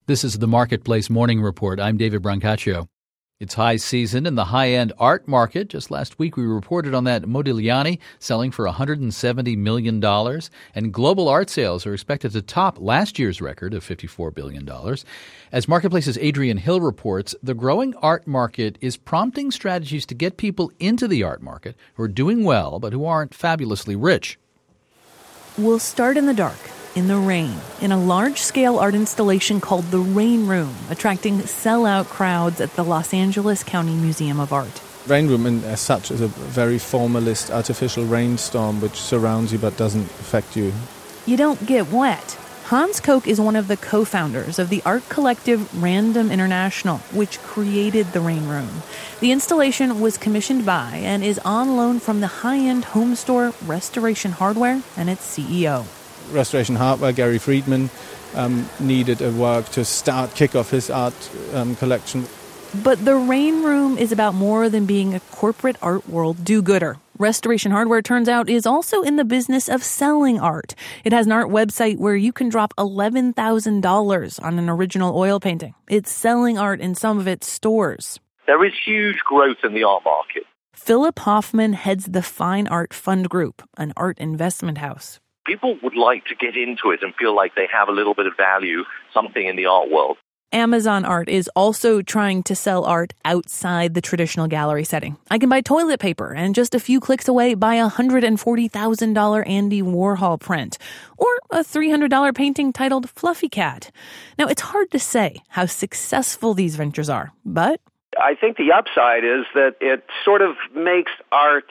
This is the Marketplace Morning Report. I'm David Brancaccio. It's high season in the high-end art market. Just last week, we reported on that Modigliani selling for $170 million. And global art sales are expected to top last year's record of $54 billion. As Marketplace's Adrian Hill reports, the growing art market is prompting strategies to get people into the art market who are doing well but who aren't fabulously rich. We'll start in the dark, in the rain, in a large-scale art installation called the Rain Room, attracting sell-out crowds at the Los Angeles County Museum of Art. Rain Room, as such, is a very formalist artificial rainstorm which surrounds you but doesn't affect you. You don't get wet. Hans Koch is one of the co-founders of the art collective Random International, which created the Rain Room. The installation was commissioned by and is on loan from the high-end home store Restoration Hardware and its CEO. Restoration Hardware, Gary Friedman, needed a work to kick off his art collection. But the Rain Room is about more than being a corporate art world do-gooder. Restoration Hardware, turns out, is also in the business of selling art. It has an art website where you can drop $11,000 on an original oil painting. It's selling art in some of its stores. There is huge growth in the art market. Philip Hoffman heads the Fine Art Fund Group, an art investment house. People would like to get into it and feel like they have a little bit of value, something in the art world. Amazon Art is also trying to sell art outside the traditional gallery setting. I can buy toilet paper and just a few clicks away buy a $140,000 Andy Warhol print or a $300 painting titled Fluffy Cat. Now, it's hard to say how successful these ventures are, but I think the upside is that it sort of makes art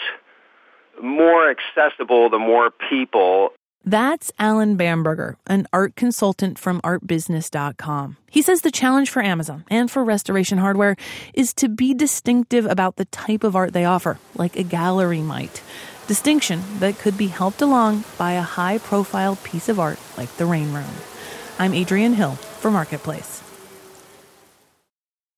more accessible to more people. That's Alan Bamberger, an art consultant from artbusiness.com. He says the challenge for Amazon and for Restoration Hardware is to be distinctive about the type of art they offer, like a gallery might. Distinction that could be helped along by a high-profile piece of art like the Rain Room. I'm Adrian Hill for Marketplace.